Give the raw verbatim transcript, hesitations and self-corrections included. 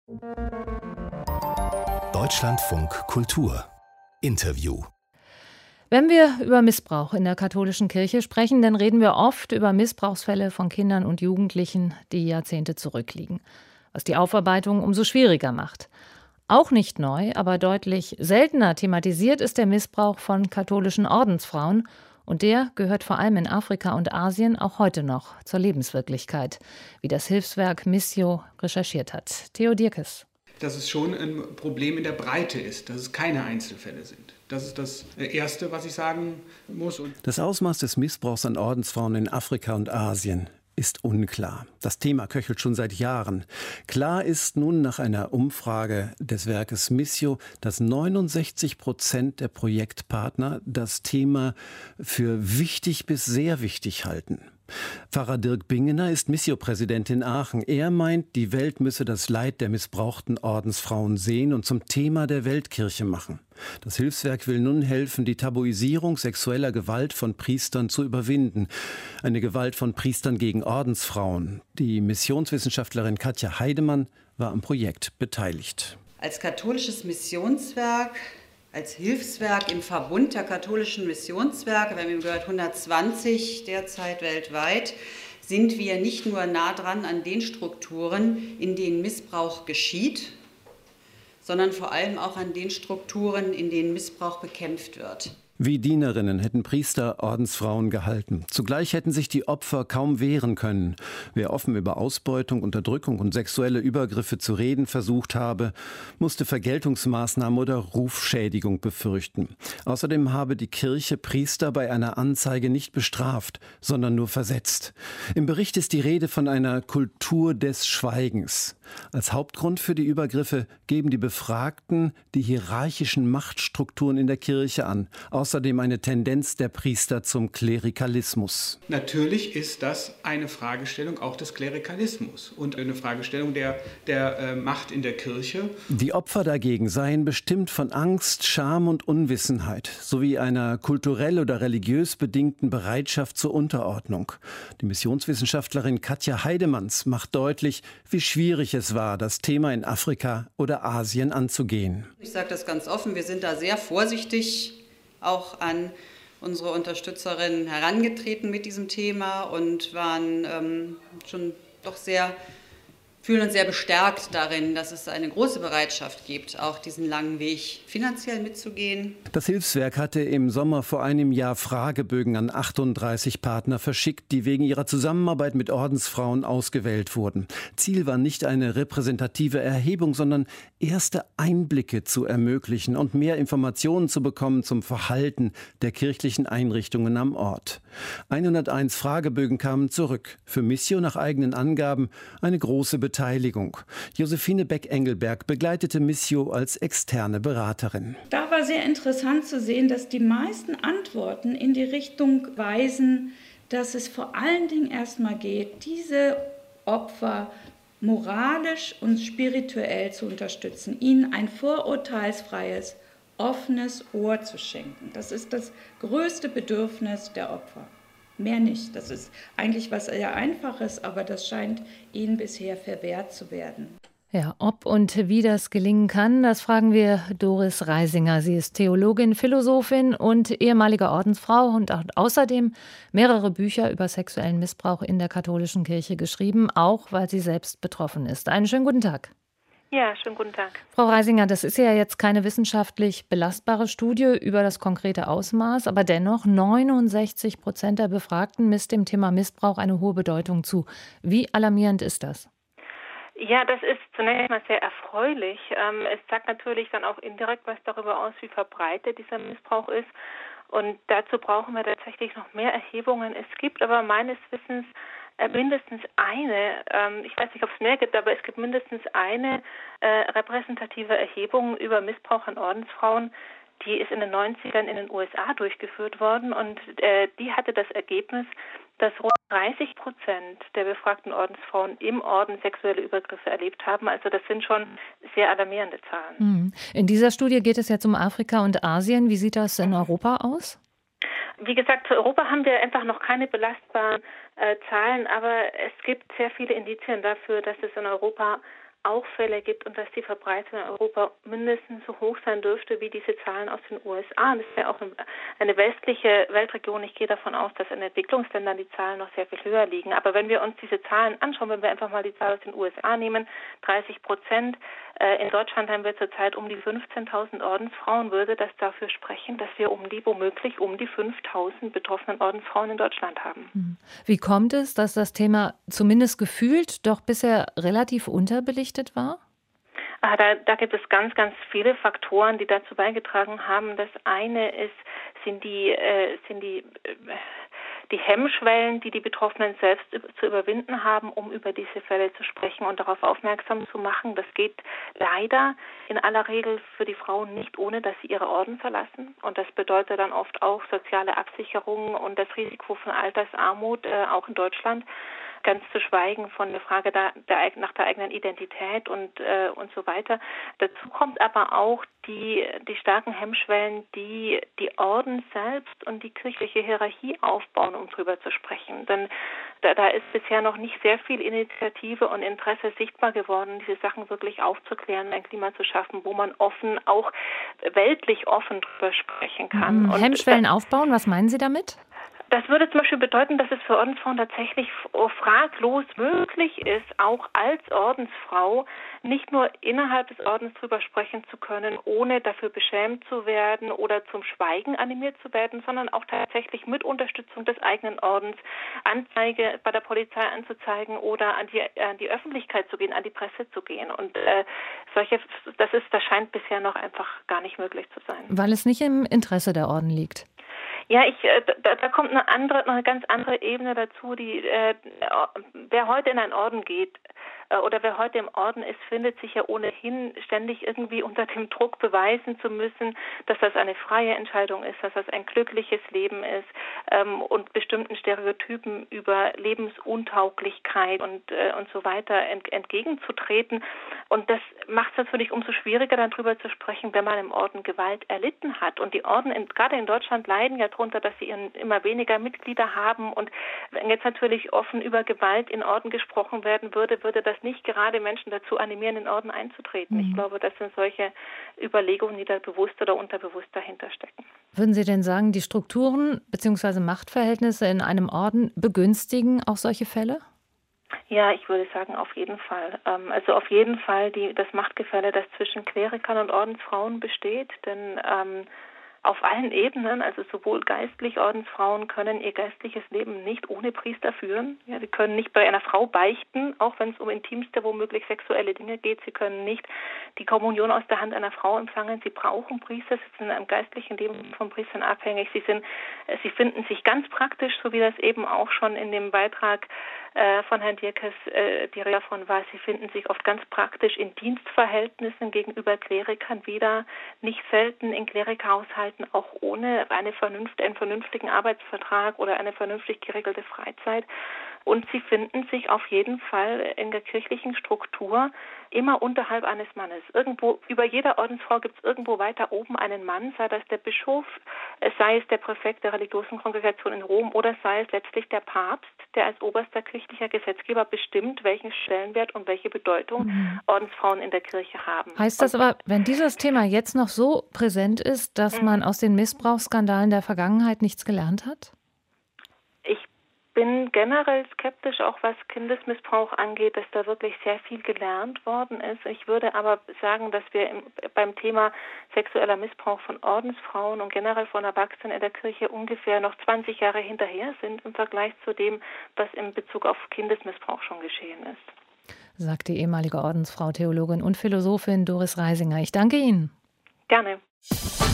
Deutschlandfunk Kultur Interview. Wenn wir über Missbrauch in der katholischen Kirche sprechen, dann reden wir oft über Missbrauchsfälle von Kindern und Jugendlichen, die Jahrzehnte zurückliegen, was die Aufarbeitung umso schwieriger macht. Auch nicht neu, aber deutlich seltener thematisiert ist der Missbrauch von katholischen Ordensfrauen, und der gehört vor allem in Afrika und Asien auch heute noch zur Lebenswirklichkeit, wie das Hilfswerk Missio recherchiert hat. Theo Dierkes. Dass es schon ein Problem in der Breite ist, dass es keine Einzelfälle sind. Das ist das Erste, was ich sagen muss. Und das Ausmaß des Missbrauchs an Ordensfrauen in Afrika und Asien ist unklar. Das Thema köchelt schon seit Jahren. Klar ist nun nach einer Umfrage des Werkes Missio, dass neunundsechzig Prozent der Projektpartner das Thema für wichtig bis sehr wichtig halten. Pfarrer Dirk Bingener ist Missio-Präsident in Aachen. Er meint, die Welt müsse das Leid der missbrauchten Ordensfrauen sehen und zum Thema der Weltkirche machen. Das Hilfswerk will nun helfen, die Tabuisierung sexueller Gewalt von Priestern zu überwinden. Eine Gewalt von Priestern gegen Ordensfrauen. Die Missionswissenschaftlerin Katja Heidemann war am Projekt beteiligt. Als katholisches Missionswerk, als Hilfswerk im Verbund der katholischen Missionswerke, wir haben gehört hundertzwanzig derzeit weltweit, sind wir nicht nur nah dran an den Strukturen, in denen Missbrauch geschieht, sondern vor allem auch an den Strukturen, in denen Missbrauch bekämpft wird. Wie Dienerinnen hätten Priester Ordensfrauen gehalten. Zugleich hätten sich die Opfer kaum wehren können. Wer offen über Ausbeutung, Unterdrückung und sexuelle Übergriffe zu reden versucht habe, musste Vergeltungsmaßnahmen oder Rufschädigung befürchten. Außerdem habe die Kirche Priester bei einer Anzeige nicht bestraft, sondern nur versetzt. Im Bericht ist die Rede von einer Kultur des Schweigens. Als Hauptgrund für die Übergriffe geben die Befragten die hierarchischen Machtstrukturen in der Kirche an. Außerdem eine Tendenz der Priester zum Klerikalismus. Natürlich ist das eine Fragestellung auch des Klerikalismus und eine Fragestellung der, der äh, Macht in der Kirche. Die Opfer dagegen seien bestimmt von Angst, Scham und Unwissenheit sowie einer kulturell oder religiös bedingten Bereitschaft zur Unterordnung. Die Missionswissenschaftlerin Katja Heidemanns macht deutlich, wie schwierig es war, das Thema in Afrika oder Asien anzugehen. Ich sage das ganz offen, wir sind da sehr vorsichtig auch an unsere Unterstützerinnen herangetreten mit diesem Thema und waren ähm, schon doch sehr, fühlen uns sehr bestärkt darin, dass es eine große Bereitschaft gibt, auch diesen langen Weg finanziell mitzugehen. Das Hilfswerk hatte im Sommer vor einem Jahr Fragebögen an achtunddreißig Partner verschickt, die wegen ihrer Zusammenarbeit mit Ordensfrauen ausgewählt wurden. Ziel war nicht eine repräsentative Erhebung, sondern erste Einblicke zu ermöglichen und mehr Informationen zu bekommen zum Verhalten der kirchlichen Einrichtungen am Ort. hunderteins Fragebögen kamen zurück. Für Missio nach eigenen Angaben eine große Beteiligung. Josephine Beck-Engelberg begleitete Missio als externe Beraterin. Da war sehr interessant zu sehen, dass die meisten Antworten in die Richtung weisen, dass es vor allen Dingen erstmal geht, diese Opfer moralisch und spirituell zu unterstützen, ihnen ein vorurteilsfreies, offenes Ohr zu schenken. Das ist das größte Bedürfnis der Opfer. Mehr nicht. Das ist eigentlich was sehr Einfaches, aber das scheint ihnen bisher verwehrt zu werden. Ja, ob und wie das gelingen kann, das fragen wir Doris Reisinger. Sie ist Theologin, Philosophin und ehemalige Ordensfrau und hat außerdem mehrere Bücher über sexuellen Missbrauch in der katholischen Kirche geschrieben, auch weil sie selbst betroffen ist. Einen schönen guten Tag. Ja, schönen guten Tag. Frau Reisinger, das ist ja jetzt keine wissenschaftlich belastbare Studie über das konkrete Ausmaß, aber dennoch neunundsechzig Prozent der Befragten misst dem Thema Missbrauch eine hohe Bedeutung zu. Wie alarmierend ist das? Ja, das ist zunächst mal sehr erfreulich. Es sagt natürlich dann auch indirekt was darüber aus, wie verbreitet dieser Missbrauch ist. Und dazu brauchen wir tatsächlich noch mehr Erhebungen. Es gibt aber meines Wissens mindestens eine, ich weiß nicht, ob es mehr gibt, aber es gibt mindestens eine repräsentative Erhebung über Missbrauch an Ordensfrauen. Die ist in den neunzigern in den U S A durchgeführt worden und die hatte das Ergebnis, dass rund dreißig Prozent der befragten Ordensfrauen im Orden sexuelle Übergriffe erlebt haben. Also das sind schon sehr alarmierende Zahlen. In dieser Studie geht es jetzt um Afrika und Asien. Wie sieht das in Europa aus? Wie gesagt, für Europa haben wir einfach noch keine belastbaren äh, Zahlen, aber es gibt sehr viele Indizien dafür, dass es in Europa auch Fälle gibt und dass die Verbreitung in Europa mindestens so hoch sein dürfte wie diese Zahlen aus den U S A. Das ist ja auch eine westliche Weltregion. Ich gehe davon aus, dass in Entwicklungsländern die Zahlen noch sehr viel höher liegen. Aber wenn wir uns diese Zahlen anschauen, wenn wir einfach mal die Zahl aus den U S A nehmen, dreißig Prozent, in Deutschland haben wir zurzeit um die fünfzehntausend Ordensfrauen, würde das dafür sprechen, dass wir um die womöglich um die fünftausend betroffenen Ordensfrauen in Deutschland haben. Wie kommt es, dass das Thema zumindest gefühlt doch bisher relativ unterbelichtet war? Da, da gibt es ganz, ganz viele Faktoren, die dazu beigetragen haben. Das eine ist, sind die, äh, sind die, äh, die Hemmschwellen, die die Betroffenen selbst zu überwinden haben, um über diese Fälle zu sprechen und darauf aufmerksam zu machen. Das geht leider in aller Regel für die Frauen nicht, ohne dass sie ihre Orden verlassen. Und das bedeutet dann oft auch soziale Absicherung und das Risiko von Altersarmut, äh, auch in Deutschland. Ganz zu schweigen von der Frage der, der, nach der eigenen Identität und, äh, und so weiter. Dazu kommt aber auch die, die starken Hemmschwellen, die die Orden selbst und die kirchliche Hierarchie aufbauen, um drüber zu sprechen. Denn da, da ist bisher noch nicht sehr viel Initiative und Interesse sichtbar geworden, diese Sachen wirklich aufzuklären, ein Klima zu schaffen, wo man offen, auch weltlich offen drüber sprechen kann. Mhm. Und Hemmschwellen das, aufbauen, was meinen Sie damit? Das würde zum Beispiel bedeuten, dass es für Ordensfrauen tatsächlich fraglos möglich ist, auch als Ordensfrau nicht nur innerhalb des Ordens drüber sprechen zu können, ohne dafür beschämt zu werden oder zum Schweigen animiert zu werden, sondern auch tatsächlich mit Unterstützung des eigenen Ordens Anzeige bei der Polizei anzuzeigen oder an die, an die Öffentlichkeit zu gehen, an die Presse zu gehen. Und äh, solche, das ist, das scheint bisher noch einfach gar nicht möglich zu sein. Weil es nicht im Interesse der Orden liegt. Ja, ich, da, da kommt eine andere, noch eine ganz andere Ebene dazu. Die, äh, wer heute in einen Orden geht äh, oder wer heute im Orden ist, findet sich ja ohnehin ständig irgendwie unter dem Druck beweisen zu müssen, dass das eine freie Entscheidung ist, dass das ein glückliches Leben ist ähm, und bestimmten Stereotypen über Lebensuntauglichkeit und äh, und so weiter ent, entgegenzutreten. Und das macht es natürlich umso schwieriger, darüber zu sprechen, wenn man im Orden Gewalt erlitten hat. Und die Orden, in, gerade in Deutschland, leiden ja darunter, dass sie immer weniger Mitglieder haben. Und wenn jetzt natürlich offen über Gewalt in Orden gesprochen werden würde, würde das nicht gerade Menschen dazu animieren, in Orden einzutreten. Mhm. Ich glaube, das sind solche Überlegungen, die da bewusst oder unterbewusst dahinter stecken. Würden Sie denn sagen, die Strukturen bzw. Machtverhältnisse in einem Orden begünstigen auch solche Fälle? Ja, ich würde sagen, auf jeden Fall. Also auf jeden Fall die, das Machtgefälle, das zwischen Klerikern und Ordensfrauen besteht, denn ähm, auf allen Ebenen, also sowohl geistlich, Ordensfrauen können ihr geistliches Leben nicht ohne Priester führen. Ja, sie können nicht bei einer Frau beichten, auch wenn es um intimste, womöglich sexuelle Dinge geht. Sie können nicht die Kommunion aus der Hand einer Frau empfangen. Sie brauchen Priester, sie sind im geistlichen Leben von Priestern abhängig. Sie sind, sie finden sich ganz praktisch, so wie das eben auch schon in dem Beitrag äh, von Herrn Dierkes äh, die Rede davon war. Sie finden sich oft ganz praktisch in Dienstverhältnissen gegenüber Klerikern wieder, nicht selten in Klerikhaushalten, auch ohne eine vernünft, einen vernünftigen Arbeitsvertrag oder eine vernünftig geregelte Freizeit. Und sie finden sich auf jeden Fall in der kirchlichen Struktur immer unterhalb eines Mannes. Irgendwo, über jeder Ordensfrau gibt es irgendwo weiter oben einen Mann, sei das der Bischof, sei es der Präfekt der religiösen Kongregation in Rom oder sei es letztlich der Papst, der als oberster kirchlicher Gesetzgeber bestimmt, welchen Stellenwert und welche Bedeutung mhm. Ordensfrauen in der Kirche haben. Heißt das aber, wenn dieses Thema jetzt noch so präsent ist, dass mhm. man aus den Missbrauchsskandalen der Vergangenheit nichts gelernt hat? Ich bin generell skeptisch, auch was Kindesmissbrauch angeht, dass da wirklich sehr viel gelernt worden ist. Ich würde aber sagen, dass wir im, beim Thema sexueller Missbrauch von Ordensfrauen und generell von Erwachsenen in der Kirche ungefähr noch zwanzig Jahre hinterher sind im Vergleich zu dem, was in Bezug auf Kindesmissbrauch schon geschehen ist. Sagt die ehemalige Ordensfrau, Theologin und Philosophin Doris Reisinger. Ich danke Ihnen. Gerne.